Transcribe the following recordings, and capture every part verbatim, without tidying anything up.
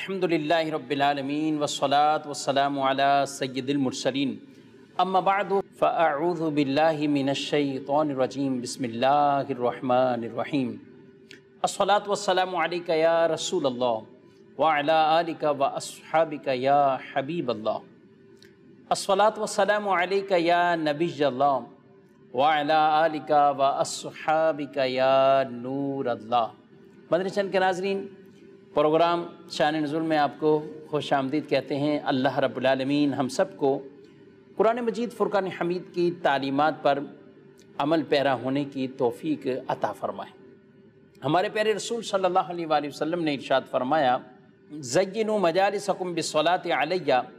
الحمدللہ رب العالمین والصلاة والسلام علی سید المرسلین اما بعد فاعوذ باللہ من الشیطان الرجیم بسم اللہ الرحمن الرحیم الصلاة والسلام علیک یا رسول اللہ وعلی آلک واصحابک یا حبیب اللہ الصلاة والسلام علیک یا نبی اللہ وعلی آلک واصحابک یا نور اللہ۔ مدنی چینل کے ناظرین، پروگرام شان نزول میں آپ کو خوش آمدید کہتے ہیں۔ اللہ رب العالمین ہم سب کو قرآن مجید فرقان حمید کی تعلیمات پر عمل پیرا ہونے کی توفیق عطا فرمائے۔ ہمارے پیارے رسول صلی اللہ علیہ وآلہ وسلم نے ارشاد فرمایا، زینوا مجالسکم بالصلاۃ علی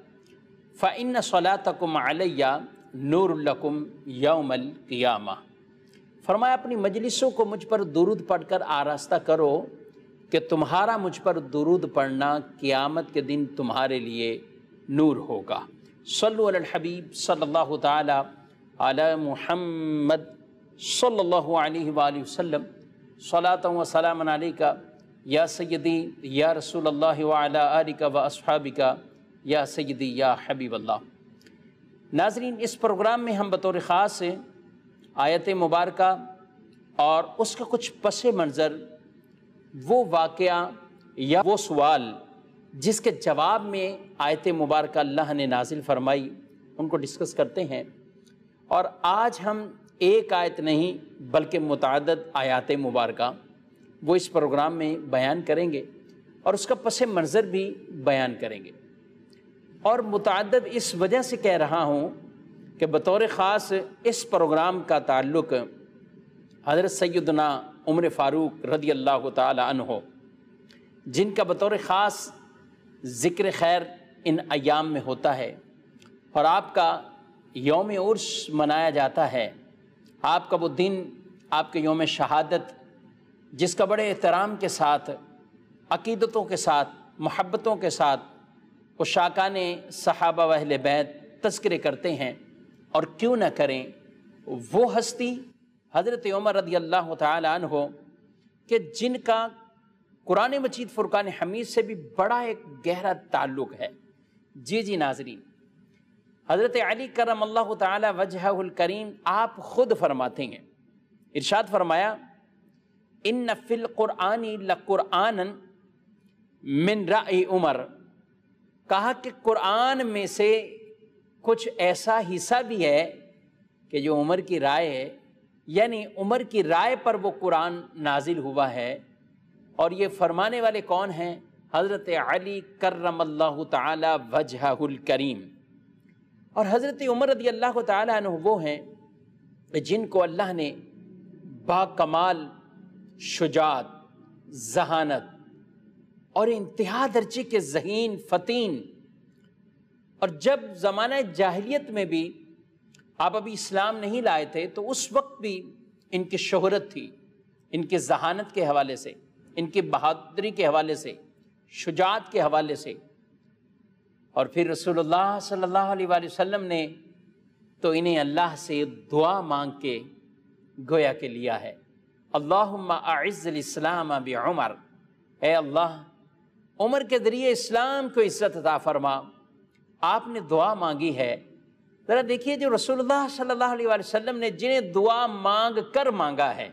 فإن صلاتکم علی نور لکم یوم القیامہ۔ فرمایا اپنی مجلسوں کو مجھ پر درود پڑھ کر آراستہ کرو کہ تمہارا مجھ پر درود پڑھنا قیامت کے دن تمہارے لیے نور ہوگا۔ صلو علی الحبیب صلی اللہ تعالی علی محمد صلی اللہ علیہ وآلہ وسلم، صلاۃ و سلام علیکہ یا سیدی یا رسول اللہ وعلی آلک و اصحابک یا سیدی یا حبیب اللہ۔ ناظرین، اس پروگرام میں ہم بطور خاص آیت مبارکہ اور اس کا کچھ پس منظر، وہ واقعہ یا وہ سوال جس کے جواب میں آیت مبارکہ اللہ نے نازل فرمائی، ان کو ڈسکس کرتے ہیں۔ اور آج ہم ایک آیت نہیں بلکہ متعدد آیات مبارکہ وہ اس پروگرام میں بیان کریں گے اور اس کا پس منظر بھی بیان کریں گے۔ اور متعدد اس وجہ سے کہہ رہا ہوں کہ بطور خاص اس پروگرام کا تعلق حضرت سیدنا عمر فاروق رضی اللہ تعالی عنہ، جن کا بطور خاص ذکر خیر ان ایام میں ہوتا ہے اور آپ کا یوم عرس منایا جاتا ہے۔ آپ کا وہ دن، آپ کے یوم شہادت، جس کا بڑے احترام کے ساتھ، عقیدتوں کے ساتھ، محبتوں کے ساتھ عشاقان صحابہ و اہل بیت تذکرے کرتے ہیں، اور کیوں نہ کریں وہ ہستی حضرت عمر رضی اللہ تعالی عنہ کہ جن کا قرآن مجید فرقان حمید سے بھی بڑا ایک گہرا تعلق ہے۔ جی جی ناظرین، حضرت علی کرم اللہ تعالی وجہہ الکریم آپ خود فرماتے ہیں، ارشاد فرمایا، ان فی القرآن لقرآنا من رأی عمر، کہا کہ قرآن میں سے کچھ ایسا حصہ بھی ہے کہ جو عمر کی رائے ہے، یعنی عمر کی رائے پر وہ قرآن نازل ہوا ہے۔ اور یہ فرمانے والے کون ہیں؟ حضرت علی کرم اللہ تعالی وجہہ الکریم۔ اور حضرت عمر رضی اللہ تعالی عنہ وہ ہیں جن کو اللہ نے با کمال شجاعت، ذہانت اور انتہا درجے کے ذہین، فطین، اور جب زمانہ جاہلیت میں بھی آپ ابھی اسلام نہیں لائے تھے تو اس وقت بھی ان کی شہرت تھی، ان کی ذہانت کے حوالے سے، ان کی بہادری کے حوالے سے، شجاعت کے حوالے سے۔ اور پھر رسول اللہ صلی اللہ علیہ وآلہ وسلم نے تو انہیں اللہ سے دعا مانگ کے گویا کہ لیا ہے، اللہم اعز الاسلام بعمر، اے اللہ عمر کے ذریعے اسلام کو عزت عطا فرما۔ آپ نے دعا مانگی ہے۔ ذرا دیکھیے، جو رسول اللہ صلی اللہ علیہ وآلہ وسلم نے جنہیں دعا مانگ کر مانگا ہے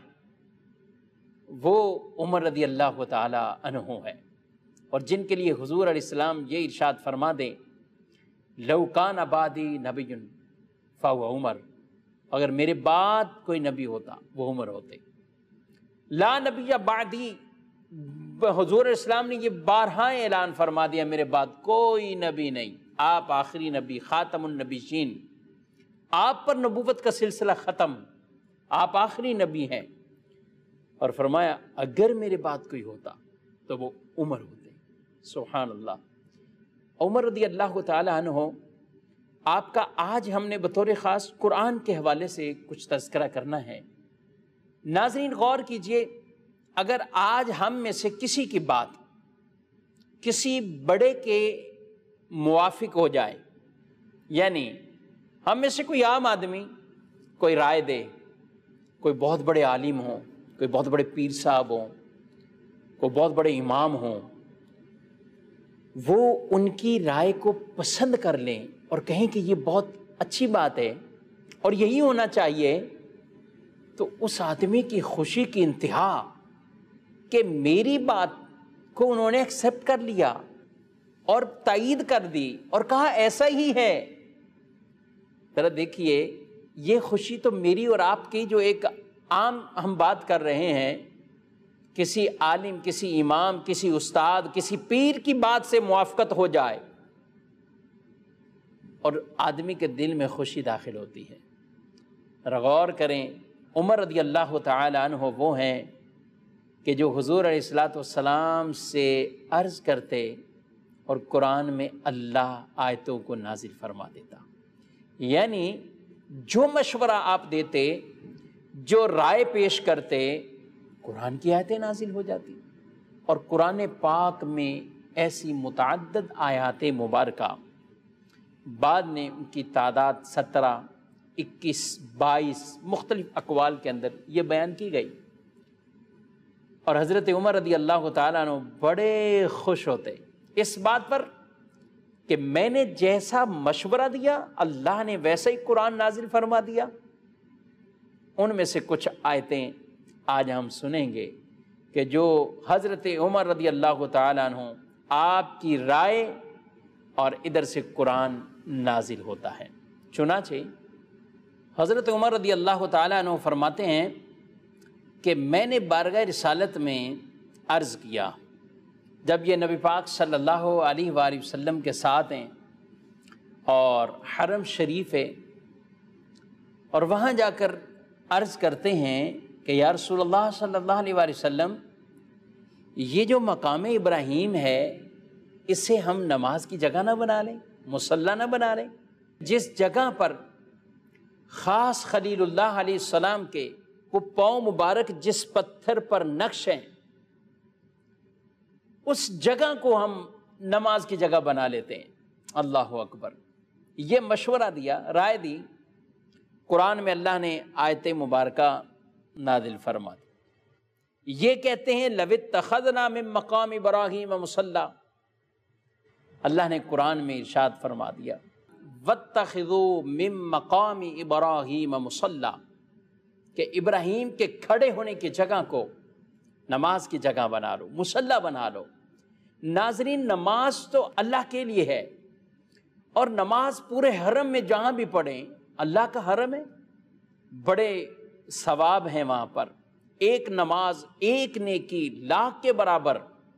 وہ عمر رضی اللہ تعالی عنہ ہے، اور جن کے لیے حضور علیہ السلام یہ ارشاد فرما دیں، لو کان بعدی نبی فہو عمر، اگر میرے بعد کوئی نبی ہوتا وہ عمر ہوتے۔ لا نبی بعدی، حضور علیہ السلام نے یہ بارہا اعلان فرما دیا، میرے بعد کوئی نبی نہیں، آپ آخری نبی، خاتم النبیین، آپ پر نبوت کا سلسلہ ختم، آپ آخری نبی ہیں۔ اور فرمایا اگر میرے بعد کوئی ہوتا تو وہ عمر ہوتے۔ سبحان اللہ۔ عمر رضی اللہ تعالی عنہ، آپ کا آج ہم نے بطور خاص قرآن کے حوالے سے کچھ تذکرہ کرنا ہے۔ ناظرین غور کیجئے، اگر آج ہم میں سے کسی کی بات کسی بڑے کے موافق ہو جائے، یعنی ہم میں سے کوئی عام آدمی کوئی رائے دے، کوئی بہت بڑے عالم ہوں، کوئی بہت بڑے پیر صاحب ہوں، کوئی بہت بڑے امام ہوں، وہ ان کی رائے کو پسند کر لیں اور کہیں کہ یہ بہت اچھی بات ہے اور یہی ہونا چاہیے، تو اس آدمی کی خوشی کی انتہا کہ میری بات کو انہوں نے ایکسیپٹ کر لیا اور تائید کر دی اور کہا ایسا ہی ہے۔ ذرا دیکھیے، یہ خوشی تو میری اور آپ کی جو ایک عام ہم بات کر رہے ہیں، کسی عالم، کسی امام، کسی استاد، کسی پیر کی بات سے موافقت ہو جائے اور آدمی کے دل میں خوشی داخل ہوتی ہے۔ غور کریں، عمر رضی اللہ تعالی عنہ وہ ہیں کہ جو حضور علیہ الصلاۃ والسلام سے عرض کرتے اور قرآن میں اللہ آیتوں کو نازل فرما دیتا، یعنی جو مشورہ آپ دیتے، جو رائے پیش کرتے، قرآن کی آیتیں نازل ہو جاتی۔ اور قرآن پاک میں ایسی متعدد آیات مبارکہ، بعد میں ان کی تعداد سترہ، اکیس، بائیس مختلف اقوال کے اندر یہ بیان کی گئی، اور حضرت عمر رضی اللہ تعالیٰ عنہ بڑے خوش ہوتے اس بات پر کہ میں نے جیسا مشورہ دیا اللہ نے ویسا ہی قرآن نازل فرما دیا۔ ان میں سے کچھ آیتیں آج ہم سنیں گے کہ جو حضرت عمر رضی اللہ تعالیٰ عنہ آپ کی رائے اور ادھر سے قرآن نازل ہوتا ہے۔ چنانچہ حضرت عمر رضی اللہ تعالیٰ عنہ فرماتے ہیں کہ میں نے بارگاہ رسالت میں عرض کیا، جب یہ نبی پاک صلی اللہ علیہ وآلہ وسلم کے ساتھ ہیں اور حرم شریف ہے، اور وہاں جا کر عرض کرتے ہیں کہ یا رسول اللہ صلی اللہ علیہ وآلہ وسلم، یہ جو مقام ابراہیم ہے اسے ہم نماز کی جگہ نہ بنا لیں، مصلی نہ بنا لیں؟ جس جگہ پر خاص خلیل اللہ علیہ السلام کے وہ پاؤں مبارک جس پتھر پر نقش ہیں، اس جگہ کو ہم نماز کی جگہ بنا لیتے ہیں۔ اللہ اکبر! یہ مشورہ دیا، رائے دی، قرآن میں اللہ نے آیت مبارکہ نازل فرما دی۔ یہ کہتے ہیں لَوِ اتَّخَذْنَا مِن مَّقَامِ إِبْرَاهِيمَ مُصَلًّى، اللہ نے قرآن میں ارشاد فرما دیا وَاتَّخِذُوا مِن مَّقَامِ إِبْرَاهِيمَ مُصَلًّى، کہ ابراہیم کے کھڑے ہونے کی جگہ کو نماز کی جگہ بنا لو، مصلی بنا لو۔ ناظرین، نماز تو اللہ کے لیے ہے، اور نماز پورے حرم میں جہاں بھی پڑھیں، اللہ کا حرم ہے، بڑے ثواب ہیں وہاں پر، ایک نماز ایک نیکی لاکھ کے برابر۔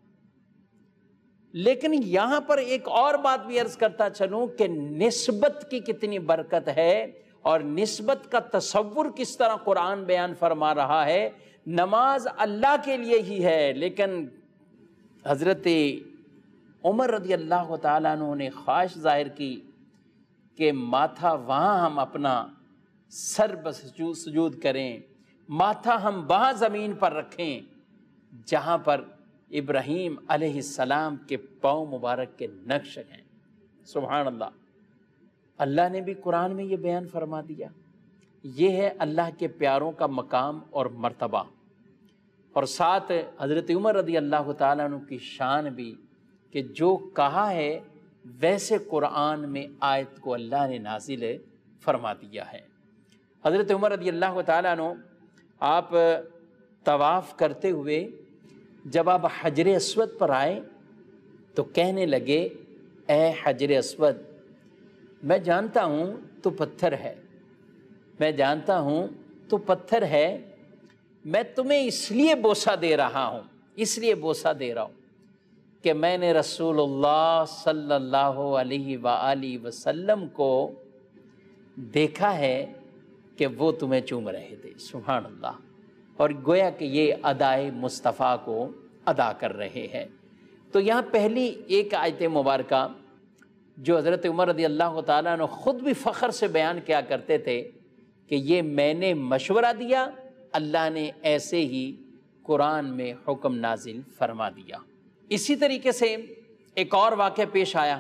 لیکن یہاں پر ایک اور بات بھی عرض کرتا چلوں کہ نسبت کی کتنی برکت ہے اور نسبت کا تصور کس طرح قرآن بیان فرما رہا ہے۔ نماز اللہ کے لیے ہی ہے، لیکن حضرت عمر رضی اللہ تعالیٰ عنہ نے خواہش ظاہر کی کہ ماتھا وہاں ہم اپنا سر بسجود سجود کریں، ماتھا ہم وہاں زمین پر رکھیں جہاں پر ابراہیم علیہ السلام کے پاؤں مبارک کے نقش ہیں۔ سبحان اللہ! اللہ نے بھی قرآن میں یہ بیان فرما دیا۔ یہ ہے اللہ کے پیاروں کا مقام اور مرتبہ، اور ساتھ حضرت عمر رضی اللہ تعالیٰ عنہ کی شان بھی کہ جو کہا ہے ویسے قرآن میں آیت کو اللہ نے نازل فرما دیا ہے۔ حضرت عمر رضی اللہ تعالیٰ عنہ آپ طواف کرتے ہوئے جب آپ حجر اسود پر آئے تو کہنے لگے اے حجر اسود، میں جانتا ہوں تو پتھر ہے، میں جانتا ہوں تو پتھر ہے، میں تمہیں اس لیے بوسہ دے رہا ہوں، اس لیے بوسہ دے رہا ہوں کہ میں نے رسول اللہ صلی اللہ علیہ وآلہ وسلم کو دیکھا ہے کہ وہ تمہیں چوم رہے تھے۔ سبحان اللہ! اور گویا کہ یہ ادائے مصطفیٰ کو ادا کر رہے ہیں۔ تو یہاں پہلی ایک آیت مبارکہ جو حضرت عمر رضی اللہ تعالیٰ عنہ خود بھی فخر سے بیان کیا کرتے تھے کہ یہ میں نے مشورہ دیا، اللہ نے ایسے ہی قرآن میں حکم نازل فرما دیا۔ اسی طریقے سے ایک اور واقعہ پیش آیا۔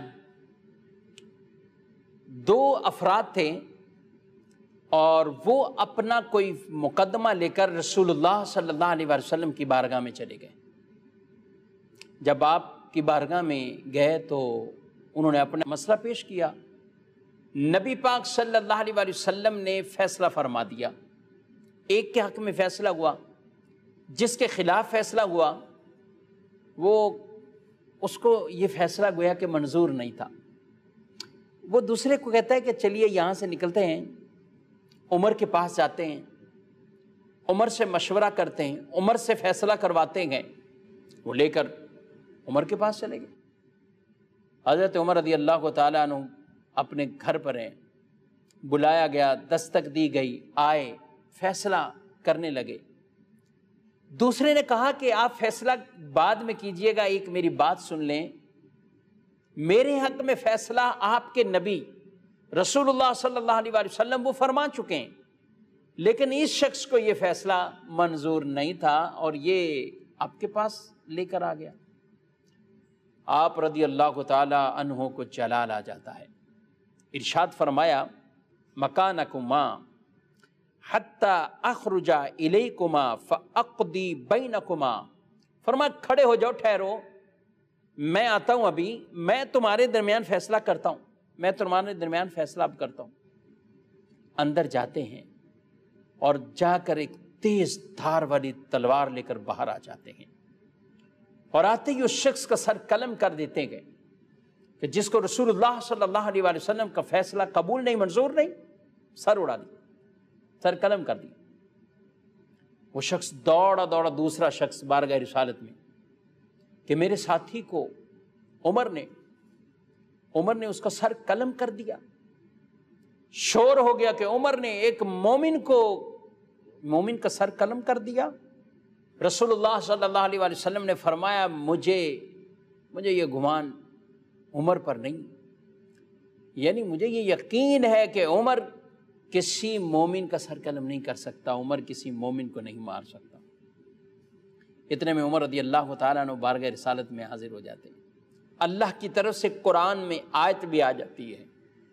دو افراد تھے اور وہ اپنا کوئی مقدمہ لے کر رسول اللہ صلی اللہ علیہ وسلم کی بارگاہ میں چلے گئے۔ جب آپ کی بارگاہ میں گئے تو انہوں نے اپنا مسئلہ پیش کیا. نبی پاک صلی اللہ علیہ وآلہ وسلم نے فیصلہ فرما دیا. ایک کے حق میں فیصلہ ہوا، جس کے خلاف فیصلہ ہوا وہ اس کو یہ فیصلہ گویا کہ منظور نہیں تھا. وہ دوسرے کو کہتا ہے کہ چلیے یہاں سے نکلتے ہیں، عمر کے پاس جاتے ہیں، عمر سے مشورہ کرتے ہیں، عمر سے فیصلہ کرواتے ہیں. وہ لے کر عمر کے پاس چلے گئے. حضرت عمر رضی اللہ تعالیٰ عنہ اپنے گھر پر ہیں، بلایا گیا، دستک دی گئی، آئے، فیصلہ کرنے لگے. دوسرے نے کہا کہ آپ فیصلہ بعد میں کیجئے گا، ایک میری بات سن لیں. میرے حق میں فیصلہ آپ کے نبی رسول اللہ صلی اللہ علیہ وآلہ وسلم وہ فرما چکے ہیں، لیکن اس شخص کو یہ فیصلہ منظور نہیں تھا اور یہ آپ کے پاس لے کر آ گیا. آپ رضی اللہ تعالی عنہ کو جلال آ جاتا ہے. ارشاد فرمایا مکانکما حتی اخرج الیکما فاقضی بینکما. فرمایا کھڑے ہو جاؤ، ٹھہرو، میں آتا ہوں، ابھی میں تمہارے درمیان فیصلہ کرتا ہوں، میں تمہارے درمیان فیصلہ اب کرتا ہوں. اندر جاتے ہیں اور جا کر ایک تیز دھار والی تلوار لے کر باہر آ جاتے ہیں اور آتے ہی اس شخص کا سر قلم کر دیتے گئے کہ جس کو رسول اللہ صلی اللہ علیہ وآلہ وسلم کا فیصلہ قبول نہیں، منظور نہیں، سر اڑا دیا، سر قلم کر دیا. وہ شخص دوڑا دوڑا دوسرا شخص بارگاہ رسالت میں کہ میرے ساتھی کو عمر نے عمر نے اس کا سر قلم کر دیا. شور ہو گیا کہ عمر نے ایک مومن کو مومن کا سر قلم کر دیا. رسول اللہ صلی اللہ علیہ وآلہ وسلم نے فرمایا مجھے مجھے یہ گمان عمر پر نہیں، یعنی مجھے یہ یقین ہے کہ عمر کسی مومن کا سر قلم نہیں کر سکتا، عمر کسی مومن کو نہیں مار سکتا. اتنے میں عمر رضی اللہ تعالیٰ عنہ بارگاہ رسالت میں حاضر ہو جاتے ہیں. اللہ کی طرف سے قرآن میں آیت بھی آ جاتی ہے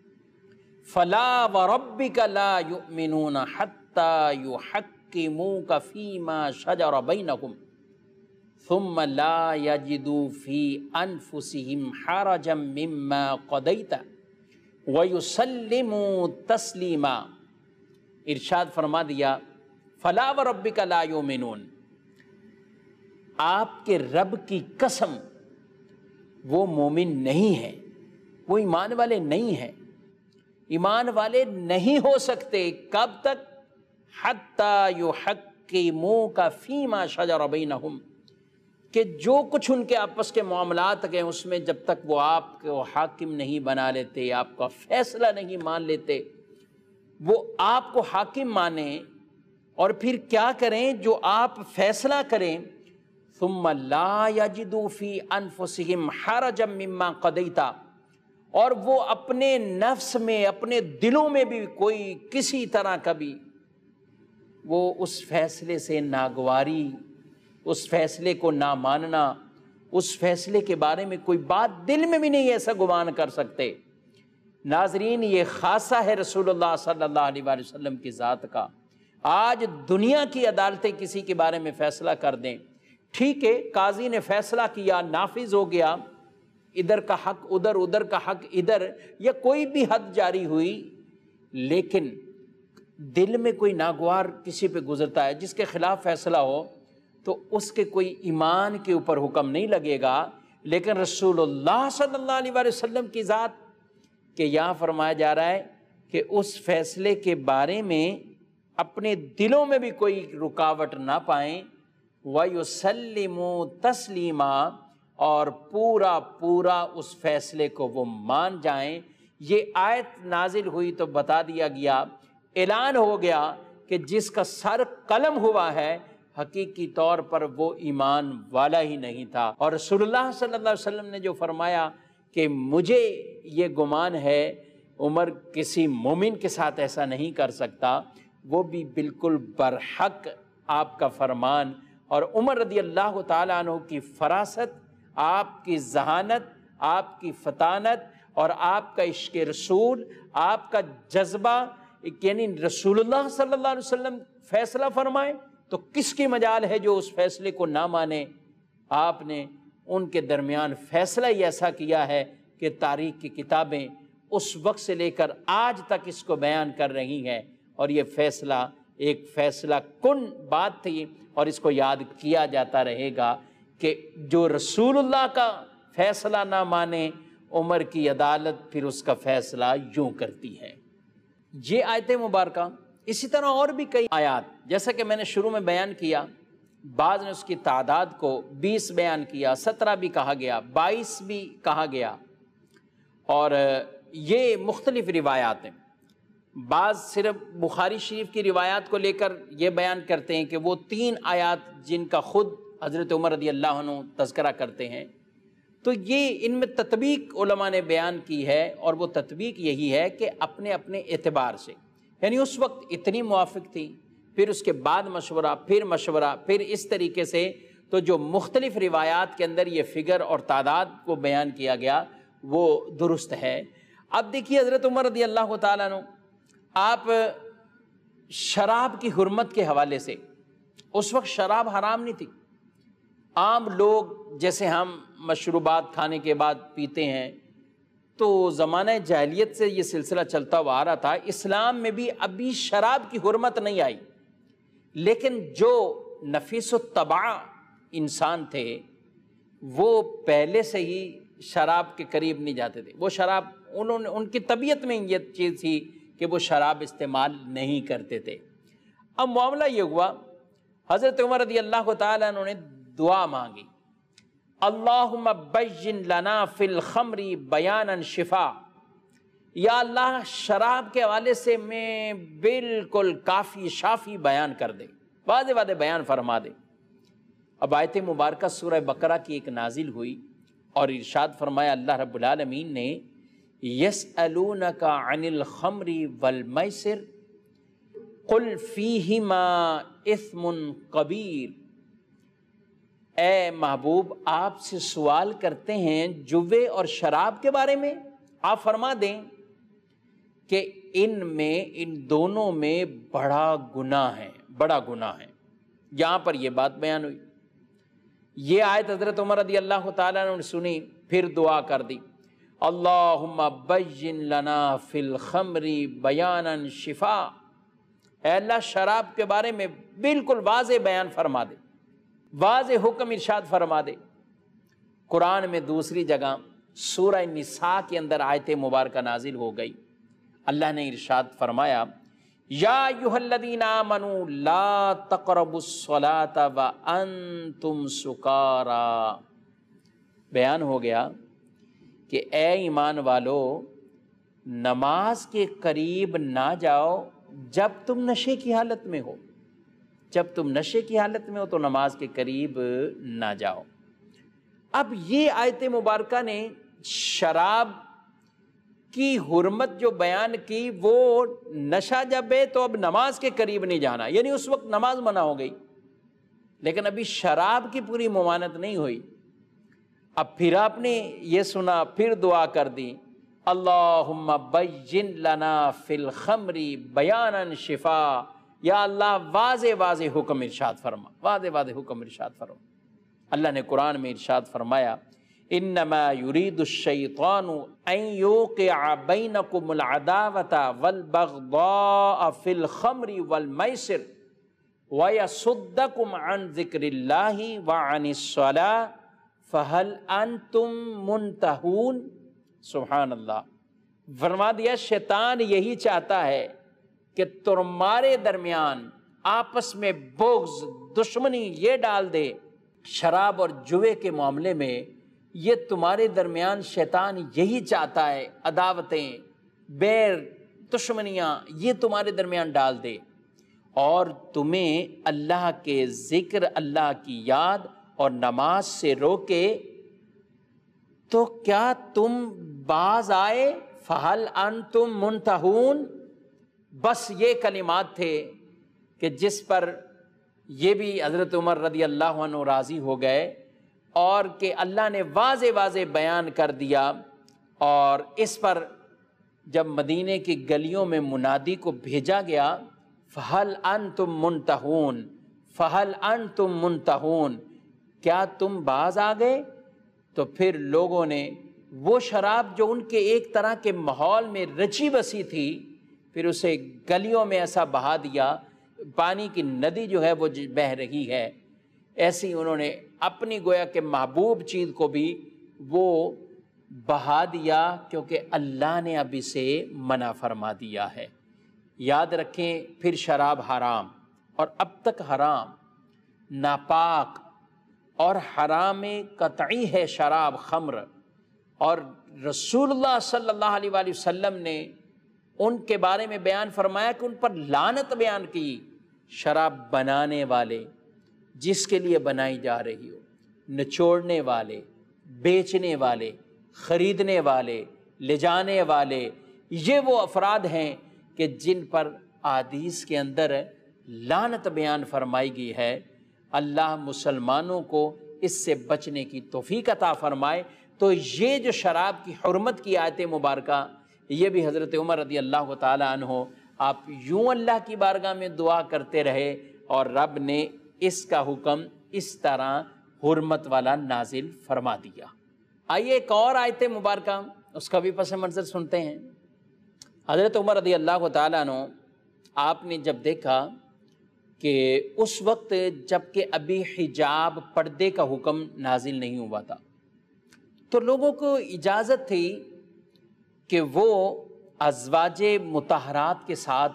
فَلَا وَرَبِّكَ لَا يُؤْمِنُونَ حَتَّى يُحَكِّمُوكَ فِي مَا شَجَرَ بَيْنَهُمْ ثُمَّ لَا يَجِدُوا فِي أَنفُسِهِمْ حَرَجًا مِّمَّا قَضَيْتَ وَيُسَلِّمُوا تَسْلِيمًا. ارشاد فرما دیا فَلَا وَرَبِّكَ لَا يُؤْمِنُونَ، آپ کے رب کی قسم وہ مومن نہیں ہے، وہ ایمان والے نہیں ہیں، ایمان والے نہیں ہو سکتے. کب تک؟ حتی یحکموک فیما شجر بینہم، کہ جو کچھ ان کے آپس کے معاملات گئے اس میں جب تک وہ آپ کو حاکم نہیں بنا لیتے، آپ کا فیصلہ نہیں مان لیتے، وہ آپ کو حاکم مانیں اور پھر کیا کریں جو آپ فیصلہ کریں. ثم لا یجدوا فی انفسہم حرجا مما قضیت، اور وہ اپنے نفس میں اپنے دلوں میں بھی کوئی کسی طرح کا بھی وہ اس فیصلے سے ناگواری، اس فیصلے کو نہ ماننا، اس فیصلے کے بارے میں کوئی بات دل میں بھی نہیں ایسا گمان کر سکتے. ناظرین یہ خاصہ ہے رسول اللہ صلی اللہ علیہ وآلہ وسلم کی ذات کا. آج دنیا کی عدالتیں کسی کے بارے میں فیصلہ کر دیں، ٹھیک ہے، قاضی نے فیصلہ کیا، نافذ ہو گیا، ادھر کا حق ادھر، ادھر کا حق ادھر، یا کوئی بھی حد جاری ہوئی، لیکن دل میں کوئی ناگوار کسی پہ گزرتا ہے جس کے خلاف فیصلہ ہو تو اس کے کوئی ایمان کے اوپر حکم نہیں لگے گا. لیکن رسول اللہ صلی اللہ علیہ وآلہ وسلم کی ذات کہ یہاں فرمایا جا رہا ہے کہ اس فیصلے کے بارے میں اپنے دلوں میں بھی کوئی رکاوٹ نہ پائیں. وَيُسَلِّمُوا تَسْلِيمًا، اور پورا پورا اس فیصلے کو وہ مان جائیں. یہ آیت نازل ہوئی تو بتا دیا گیا، اعلان ہو گیا کہ جس کا سر قلم ہوا ہے حقیقی طور پر وہ ایمان والا ہی نہیں تھا. اور رسول اللہ صلی اللہ علیہ وسلم نے جو فرمایا کہ مجھے یہ گمان ہے عمر کسی مومن کے ساتھ ایسا نہیں کر سکتا، وہ بھی بالکل برحق آپ کا فرمان. اور عمر رضی اللہ تعالیٰ عنہ کی فراست، آپ کی ذہانت، آپ کی فطانت اور آپ کا عشق رسول، آپ کا جذبہ، یعنی رسول اللہ صلی اللہ علیہ وسلم فیصلہ فرمائے تو کس کی مجال ہے جو اس فیصلے کو نہ مانے. آپ نے ان کے درمیان فیصلہ ہی ایسا کیا ہے کہ تاریخ کی کتابیں اس وقت سے لے کر آج تک اس کو بیان کر رہی ہیں، اور یہ فیصلہ ایک فیصلہ کن بات تھی، اور اس کو یاد کیا جاتا رہے گا کہ جو رسول اللہ کا فیصلہ نہ مانے، عمر کی عدالت پھر اس کا فیصلہ یوں کرتی ہے۔ یہ آیت مبارکہ، اسی طرح اور بھی کئی آیات، جیسا کہ میں نے شروع میں بیان کیا، بعض نے اس کی تعداد کو بیس بیان کیا، سترہ بھی کہا گیا، بائیس بھی کہا گیا، اور یہ مختلف روایات ہیں۔ بعض صرف بخاری شریف کی روایات کو لے کر یہ بیان کرتے ہیں کہ وہ تین آیات جن کا خود حضرت عمر رضی اللہ عنہ تذکرہ کرتے ہیں، تو یہ ان میں تطبیق علماء نے بیان کی ہے، اور وہ تطبیق یہی ہے کہ اپنے اپنے اعتبار سے، یعنی اس وقت اتنی موافق تھی، پھر اس کے بعد مشورہ، پھر مشورہ، پھر اس طریقے سے، تو جو مختلف روایات کے اندر یہ فگر اور تعداد کو بیان کیا گیا وہ درست ہے۔ اب دیکھیے حضرت عمر رضی اللہ تعالیٰ عنہ، آپ شراب کی حرمت کے حوالے سے، اس وقت شراب حرام نہیں تھی، عام لوگ جیسے ہم مشروبات کھانے کے بعد پیتے ہیں، تو زمانہ جاہلیت سے یہ سلسلہ چلتا ہوا آ رہا تھا، اسلام میں بھی ابھی شراب کی حرمت نہیں آئی، لیکن جو نفیس الطبع انسان تھے وہ پہلے سے ہی شراب کے قریب نہیں جاتے تھے، وہ شراب انہوں نے، ان کی طبیعت میں یہ چیز تھی کہ وہ شراب استعمال نہیں کرتے تھے۔ اب معاملہ یہ ہوا، حضرت عمر رضی اللہ تعالیٰ عنہ نے دعا مانگی، اللہم بین لنا فی الخمر بیانا شفا، یا اللہ شراب کے حوالے سے میں بالکل کافی شافی بیان کر دے، واضح واضح بیان فرما دے۔ اب آیت مبارکہ سورہ بقرہ کی ایک نازل ہوئی، اور ارشاد فرمایا اللہ رب العالمین نے، یسألونک عن الخمر والمیسر قل فیہما اثم کبیر، اے محبوب آپ سے سوال کرتے ہیں جوے اور شراب کے بارے میں، آپ فرما دیں کہ ان میں، ان دونوں میں بڑا گناہ ہے، بڑا گناہ ہے۔ یہاں پر یہ بات بیان ہوئی، یہ آیت حضرت عمر رضی اللہ تعالیٰ عنہ نے سنی، پھر دعا کر دی، اللہم بین لنا فی الخمر بیانا شفا، اے اللہ شراب کے بارے میں بالکل واضح بیان فرما دے، واضح حکم ارشاد فرما دے۔ قرآن میں دوسری جگہ سورہ نساء کے اندر آیت مبارکہ نازل ہو گئی، اللہ نے ارشاد فرمایا، یا ایھا الذین آمنوا لا تقربوا الصلاۃ وانتم سکارا، بیان ہو گیا کہ اے ایمان والو نماز کے قریب نہ جاؤ جب تم نشے کی حالت میں ہو، جب تم نشے کی حالت میں ہو تو نماز کے قریب نہ جاؤ۔ اب یہ آیت مبارکہ نے شراب کی حرمت جو بیان کی، وہ نشہ جب ہے تو اب نماز کے قریب نہیں جانا، یعنی اس وقت نماز منع ہو گئی، لیکن ابھی شراب کی پوری ممانعت نہیں ہوئی۔ اب پھر آپ نے یہ سنا، پھر دعا کر دی، اللہم بین لنا فی الخمر بیانا شفا، یا اللہ واضح واضح حکم ارشاد فرما، واضح واضح حکم ارشاد فرما۔ اللہ نے قرآن میں ارشاد فرمایا، انما یرید الشیطان ان یوقع بینکم العداوۃ والبغضاء فی الخمر والمیسر ویصدکم عن ذکر اللہ وعن الصلاۃ فہل انتم منتہون۔ سبحان اللہ، فرما دیا شیطان یہی چاہتا ہے کہ تمہارے درمیان آپس میں بغض، دشمنی یہ ڈال دے، شراب اور جوے کے معاملے میں یہ تمہارے درمیان شیطان یہی چاہتا ہے، عداوتیں، بیر، دشمنیاں یہ تمہارے درمیان ڈال دے، اور تمہیں اللہ کے ذکر، اللہ کی یاد اور نماز سے روکے، تو کیا تم باز آئے؟ فہل انتم منتہون، بس یہ کلمات تھے کہ جس پر یہ بھی حضرت عمر رضی اللہ عنہ راضی ہو گئے، اور کہ اللہ نے واضح واضح بیان کر دیا، اور اس پر جب مدینے کی گلیوں میں منادی کو بھیجا گیا، فہل انتم منتہون، فہل انتم منتہون، کیا تم باز آ گئے؟ تو پھر لوگوں نے وہ شراب جو ان کے ایک طرح کے ماحول میں رچی بسی تھی، پھر اسے گلیوں میں ایسا بہا دیا، پانی کی ندی جو ہے وہ بہہ رہی ہے، ایسی انہوں نے اپنی گویا کہ محبوب چیز کو بھی وہ بہا دیا، کیونکہ اللہ نے اب اسے منع فرما دیا ہے۔ یاد رکھیں، پھر شراب حرام، اور اب تک حرام، ناپاک اور حرام قطعی ہے شراب، خمر، اور رسول اللہ صلی اللہ علیہ وآلہ وسلم نے ان کے بارے میں بیان فرمایا کہ ان پر لعنت بیان کی، شراب بنانے والے، جس کے لیے بنائی جا رہی ہو، نچوڑنے والے، بیچنے والے، خریدنے والے، لے جانے والے، یہ وہ افراد ہیں کہ جن پر احادیث کے اندر لعنت بیان فرمائی گئی ہے۔ اللہ مسلمانوں کو اس سے بچنے کی توفیق عطا فرمائے۔ تو یہ جو شراب کی حرمت کی آیت مبارکہ، یہ بھی حضرت عمر رضی اللہ تعالی عنہ آپ یوں اللہ کی بارگاہ میں دعا کرتے رہے، اور رب نے اس کا حکم اس طرح حرمت والا نازل فرما دیا۔ آئیے ایک اور آیت مبارکہ، اس کا بھی پس منظر سنتے ہیں۔ حضرت عمر رضی اللہ تعالیٰ عنہ آپ نے جب دیکھا کہ اس وقت جب کہ ابھی حجاب، پردے کا حکم نازل نہیں ہوا تھا، تو لوگوں کو اجازت تھی کہ وہ ازواج مطہرات کے ساتھ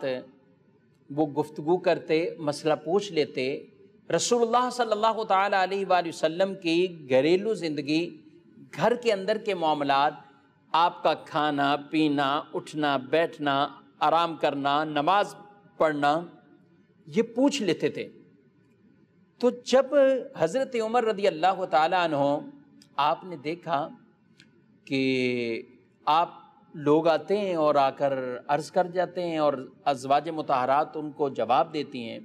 وہ گفتگو کرتے، مسئلہ پوچھ لیتے، رسول اللہ صلی اللہ تعالیٰ علیہ وآلہ وسلم کی گھریلو زندگی، گھر کے اندر کے معاملات، آپ کا کھانا پینا، اٹھنا بیٹھنا، آرام کرنا، نماز پڑھنا، یہ پوچھ لیتے تھے۔ تو جب حضرت عمر رضی اللہ تعالیٰ عنہ آپ نے دیکھا کہ آپ لوگ آتے ہیں اور آ کر عرض کر جاتے ہیں اور ازواج مطہرات ان کو جواب دیتی ہیں،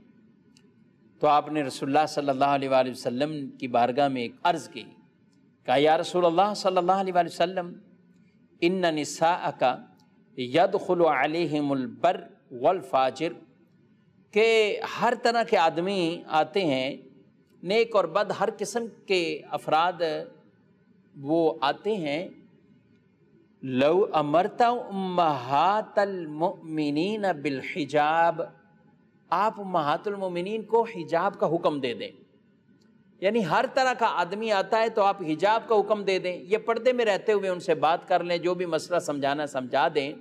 تو آپ نے رسول اللہ صلی اللہ علیہ وآلہ وسلم کی بارگاہ میں ایک عرض کی، کہا یا رسول اللہ صلی اللہ علیہ وآلہ وسلم، ان نساءک یدخل علیہم البر والفاجر، کہ ہر طرح کے آدمی آتے ہیں، نیک اور بد ہر قسم کے افراد وہ آتے ہیں۔ لو امرت امہات المؤمنین بالحجاب، آپ امہات المؤمنین کو حجاب کا حکم دے دیں، یعنی ہر طرح کا آدمی آتا ہے تو آپ حجاب کا حکم دے دیں، یہ پردے میں رہتے ہوئے ان سے بات کر لیں، جو بھی مسئلہ سمجھانا سمجھا دیں۔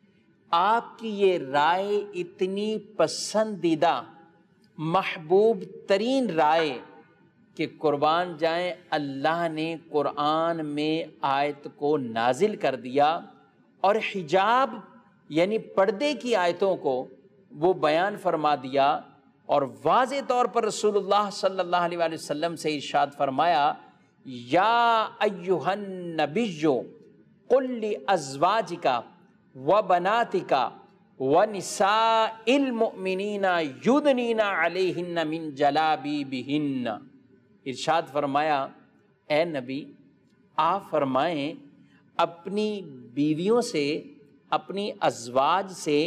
آپ کی یہ رائے اتنی پسندیدہ، محبوب ترین رائے کہ قربان جائیں اللہ نے قرآن میں آیت کو نازل کر دیا، اور حجاب یعنی پردے کی آیتوں کو وہ بیان فرما دیا، اور واضح طور پر رسول اللہ صلی اللہ علیہ وآلہ وسلم سے ارشاد فرمایا، یا ایھا النبی قل لازواجک وبناتک ونساء المؤمنین یدنین علیہن من جلابیبہن، ارشاد فرمایا اے نبی آپ فرمائیں اپنی بیویوں سے، اپنی ازواج سے،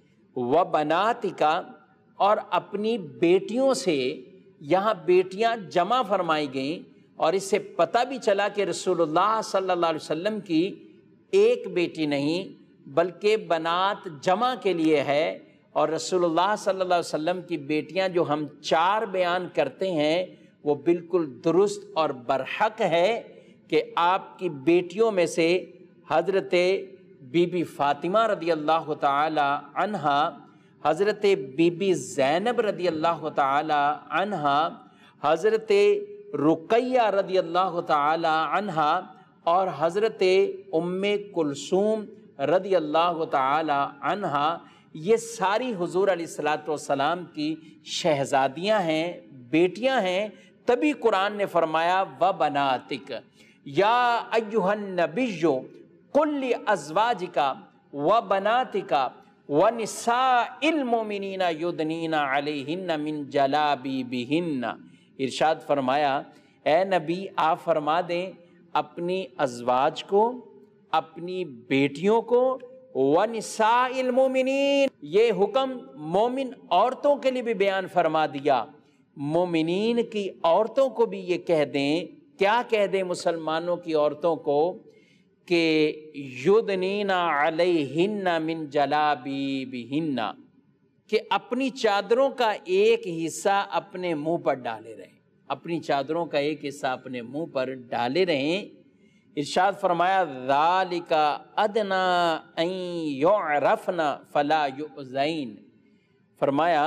وبناتک اور اپنی بیٹیوں سے، یہاں بیٹیاں جمع فرمائی گئیں، اور اس سے پتہ بھی چلا کہ رسول اللہ صلی اللہ علیہ وسلم کی ایک بیٹی نہیں بلکہ بنات جمع کے لیے ہے، اور رسول اللہ صلی اللہ علیہ وسلم کی بیٹیاں جو ہم چار بیان کرتے ہیں وہ بالکل درست اور برحق ہے کہ آپ کی بیٹیوں میں سے حضرت بی بی فاطمہ رضی اللہ تعالی عنہا، حضرت بی بی زینب رضی اللہ تعالی عنہا، حضرت رقیہ رضی اللہ تعالی عنہا، اور حضرت ام کلثوم رضی اللہ تعالی عنہا، یہ ساری حضور علیہ الصلوۃ والسلام کی شہزادیاں ہیں، بیٹیاں ہیں۔ تبھی قرآن نے فرمایا وبناتک یا ایھا النبی قل لازواجک وبناتک ونساء المؤمنین یدنین علیہن من جلابیبہن، ارشاد فرمایا اے نبی آپ فرما دیں اپنی ازواج کو، اپنی بیٹیوں کو، ونساء المؤمنین، یہ حکم مومن عورتوں کے لیے بھی بیان فرما دیا، مومنین کی عورتوں کو بھی یہ کہہ دیں کیا کہہ دیں مسلمانوں کی عورتوں کو کہ یدنین علیہن من جلابیبہن، کہ اپنی چادروں کا ایک حصہ اپنے منہ پر ڈالے رہیں، اپنی چادروں کا ایک حصہ اپنے منہ پر ڈالے رہیں۔ ارشاد فرمایا ذالک ادنی ان یعرفن فلا یؤذین، فرمایا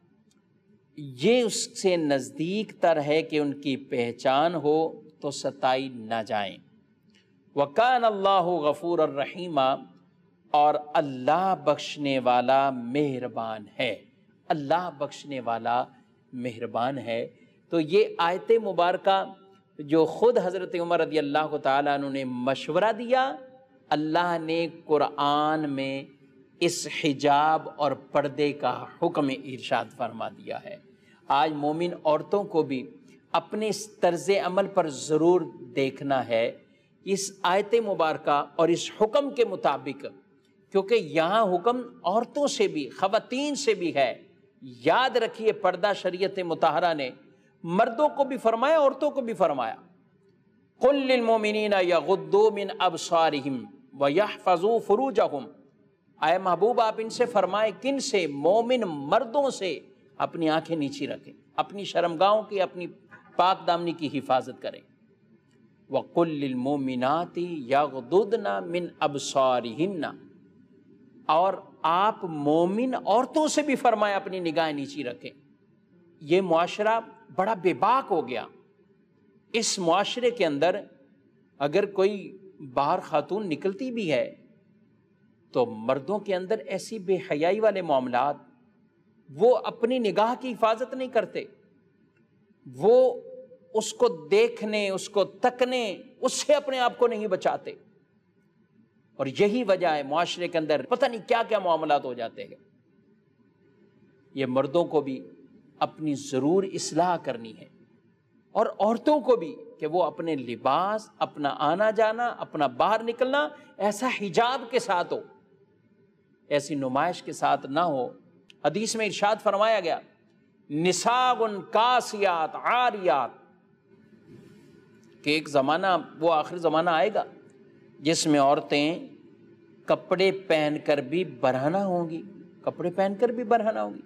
یہ اس سے نزدیک تر ہے کہ ان کی پہچان ہو تو ستائی نہ جائیں۔ وَكَانَ اللَّهُ غَفُورًا رَحِيمًا، اور اللہ بخشنے والا مہربان ہے، اللہ بخشنے والا مہربان ہے۔ تو یہ آیت مبارکہ جو خود حضرت عمر رضی اللہ تعالیٰ عنہ نے مشورہ دیا، اللہ نے قرآن میں اس حجاب اور پردے کا حکم ارشاد فرما دیا ہے۔ آج مومن عورتوں کو بھی اپنے اس طرز عمل پر ضرور دیکھنا ہے، اس آیت مبارکہ اور اس حکم کے مطابق، کیونکہ یہاں حکم عورتوں سے بھی، خواتین سے بھی ہے۔ یاد رکھیے پردہ شریعت مطہرہ نے مردوں کو بھی فرمایا، عورتوں کو بھی فرمایا۔ قل للمؤمنین یغضوا من ابصارہم ویحفظوا فروجہم، اے محبوب آپ ان سے فرمائیں، کن سے؟ مومن مردوں سے اپنی آنکھیں نیچی رکھیں، اپنی شرمگاہوں کی، اپنی پاک دامنی کی حفاظت کریں۔ وَقُلْ لِلْمُؤْمِنَاتِ يَغْضُضْنَ مِنْ أَبْصَارِهِنَّ، اور آپ مومن عورتوں سے بھی فرمائیں اپنی نگاہیں نیچی رکھیں۔ یہ معاشرہ بڑا بے باک ہو گیا۔ اس معاشرے کے اندر اگر کوئی باہر خاتون نکلتی بھی ہے تو مردوں کے اندر ایسی بے حیائی والے معاملات، وہ اپنی نگاہ کی حفاظت نہیں کرتے، وہ اس کو دیکھنے، اس کو تکنے، اس سے اپنے آپ کو نہیں بچاتے، اور یہی وجہ ہے معاشرے کے اندر پتہ نہیں کیا کیا معاملات ہو جاتے ہیں۔ یہ مردوں کو بھی اپنی ضرور اصلاح کرنی ہے، اور عورتوں کو بھی کہ وہ اپنے لباس، اپنا آنا جانا، اپنا باہر نکلنا ایسا حجاب کے ساتھ ہو، ایسی نمائش کے ساتھ نہ ہو۔ حدیث میں ارشاد فرمایا گیا نساء کاسیات عاریات، کہ ایک زمانہ، وہ آخر زمانہ آئے گا جس میں عورتیں کپڑے پہن کر بھی برہنہ ہوں گی، کپڑے پہن کر بھی برہنہ ہوں گی۔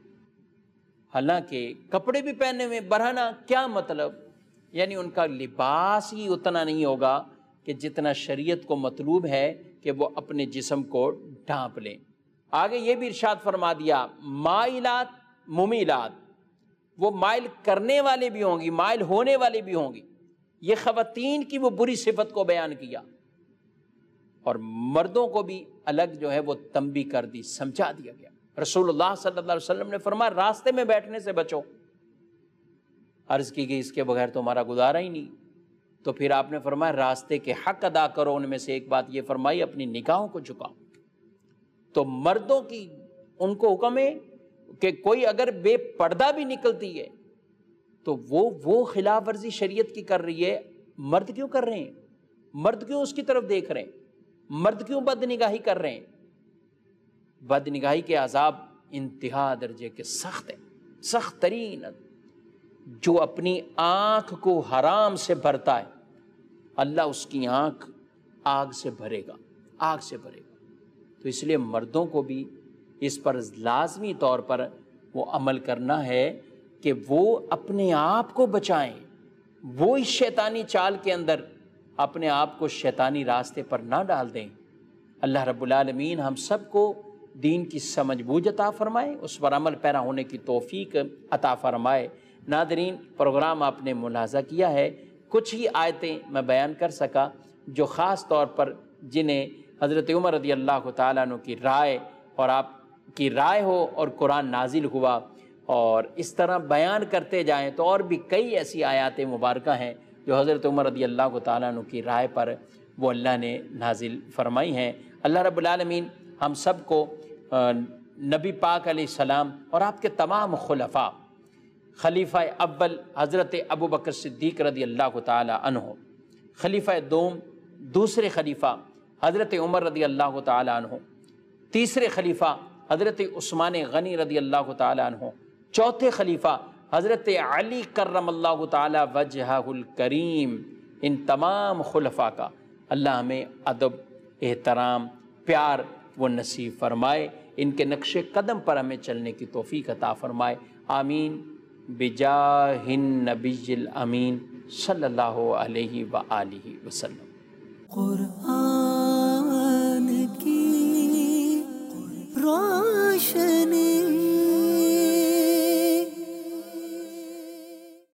حالانکہ کپڑے بھی پہننے میں برہنہ کیا مطلب؟ یعنی ان کا لباس ہی اتنا نہیں ہوگا کہ جتنا شریعت کو مطلوب ہے کہ وہ اپنے جسم کو ڈھانپ لیں۔ آگے یہ بھی ارشاد فرما دیا مائلات ممیلات، وہ مائل کرنے والے بھی ہوں گی، مائل ہونے والے بھی ہوں گی۔ یہ خواتین کی وہ بری صفت کو بیان کیا، اور مردوں کو بھی الگ جو ہے وہ تنبیہ کر دی، سمجھا دیا گیا۔ رسول اللہ صلی اللہ علیہ وسلم نے فرمایا راستے میں بیٹھنے سے بچو۔ عرض کی گئی اس کے بغیر تو ہمارا گزارا ہی نہیں، تو پھر آپ نے فرمایا راستے کے حق ادا کرو، ان میں سے ایک بات یہ فرمائی اپنی نگاہوں کو جھکاؤ۔ تو مردوں کی ان کو حکم ہے کہ کوئی اگر بے پردہ بھی نکلتی ہے تو وہ وہ خلاف ورزی شریعت کی کر رہی ہے۔ مرد کیوں کر رہے ہیں؟ مرد کیوں اس کی طرف دیکھ رہے ہیں؟ مرد کیوں بد نگاہی کر رہے ہیں؟ بد نگاہی کے عذاب انتہا درجے کے سخت ہیں، سخت ترین۔ جو اپنی آنکھ کو حرام سے بھرتا ہے اللہ اس کی آنکھ آگ سے بھرے گا، آگ سے بھرے گا۔ تو اس لیے مردوں کو بھی اس پر لازمی طور پر وہ عمل کرنا ہے کہ وہ اپنے آپ کو بچائیں، وہ اس شیطانی چال کے اندر اپنے آپ کو شیطانی راستے پر نہ ڈال دیں۔ اللہ رب العالمین ہم سب کو دین کی سمجھ بوجھ عطا فرمائے، اس پر عمل پیرا ہونے کی توفیق عطا فرمائے۔ ناظرین، پروگرام آپ نے ملاحظہ کیا ہے، کچھ ہی آیتیں میں بیان کر سکا جو خاص طور پر جنہیں حضرت عمر رضی اللہ تعالیٰ عنہ کی رائے اور آپ کی رائے ہو اور قرآن نازل ہوا، اور اس طرح بیان کرتے جائیں تو اور بھی کئی ایسی آیات مبارکہ ہیں جو حضرت عمر رضی اللہ تعالیٰ عنہ کی رائے پر وہ اللہ نے نازل فرمائی ہیں۔ اللہ رب العالمین ہم سب کو نبی پاک علیہ السلام اور آپ کے تمام خلفاء، خلیفہ اول حضرت ابو بکر صدیق رضی اللہ تعالی عنہ، خلیفہ دوم دوسرے خلیفہ حضرت عمر رضی اللہ تعالی عنہ، تیسرے خلیفہ حضرت عثمان غنی رضی اللہ تعالی عنہ، چوتھے خلیفہ حضرت علی کرم اللہ تعالی وجہہ الکریم، ان تمام خلفاء کا اللہ ہمیں ادب، احترام، پیار وہ نصیب فرمائے، ان کے نقش قدم پر ہمیں چلنے کی توفیق عطا فرمائے، آمین بجاہ النبی الامین صلی اللہ علیہ وآلہ وسلم۔ قرآن